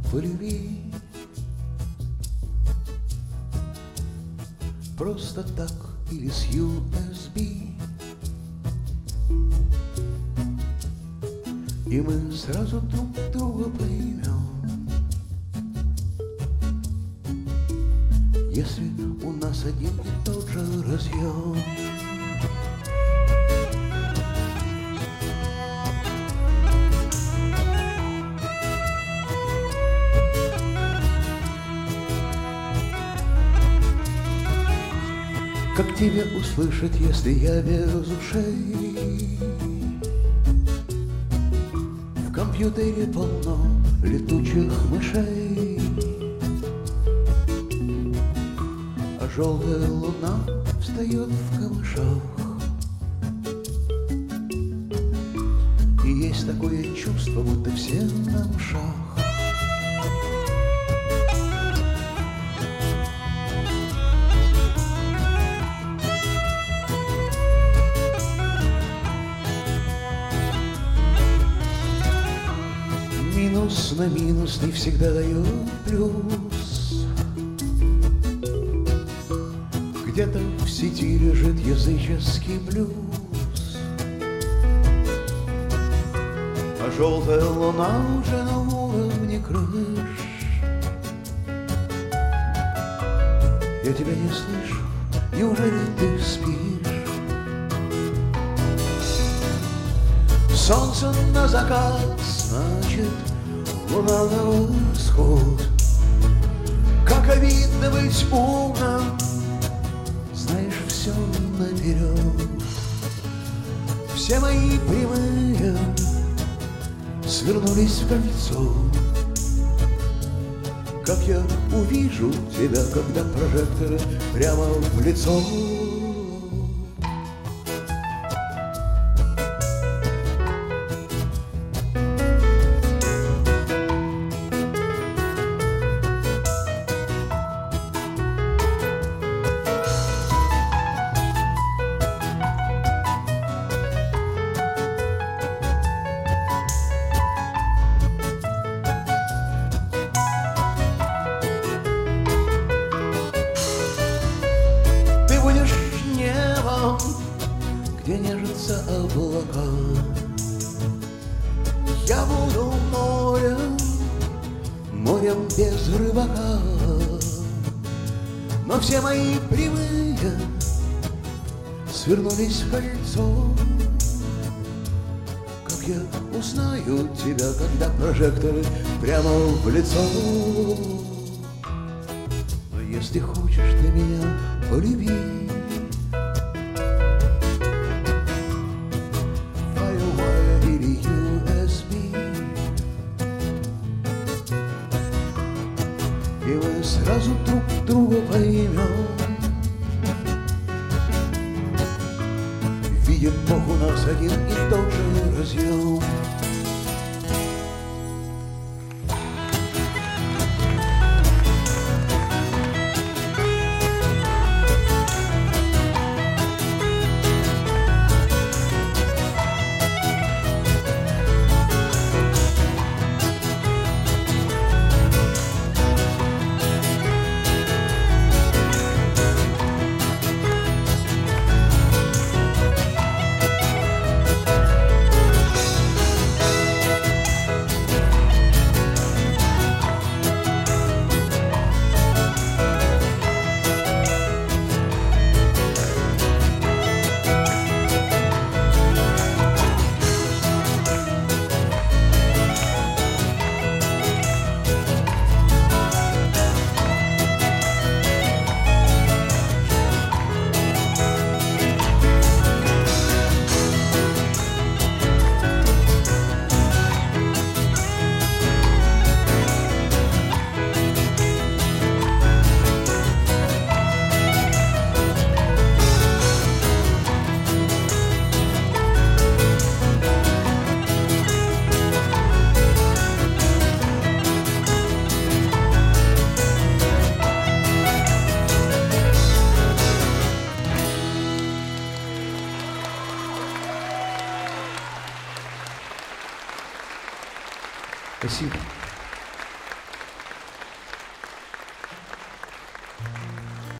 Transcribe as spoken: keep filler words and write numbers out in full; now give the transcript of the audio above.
полюби. Просто так или с ю эс би. И мы сразу друг друга поймем, если у нас один и тот же разъем. Как тебя услышать, если я без ушей? В компьютере полно летучих мышей, а желтая луна встает в камышах. И есть такое чувство, будто все на ушах. Минус на минус не всегда дает плюс. Где-то в сети лежит языческий блюз, а желтая луна уже на уровне крыш. Я тебя не слышу, неужели ты спишь? Солнце на закат, значит, луна на восход. Как обидно быть умным, знаешь все наперед. Все мои прямые свернулись в кольцо. Как я увижу тебя, когда прожекторы прямо в лицо. Где нежатся облака, я буду морем, морем без рыбака. Но все мои прямые свернулись в кольцо. Как я узнаю тебя, когда прожекторы прямо в лицо. Но если хочешь ты меня полюби, и мы сразу друг друга поймем. Видит Бог, у нас один и тот же разъем. Спасибо.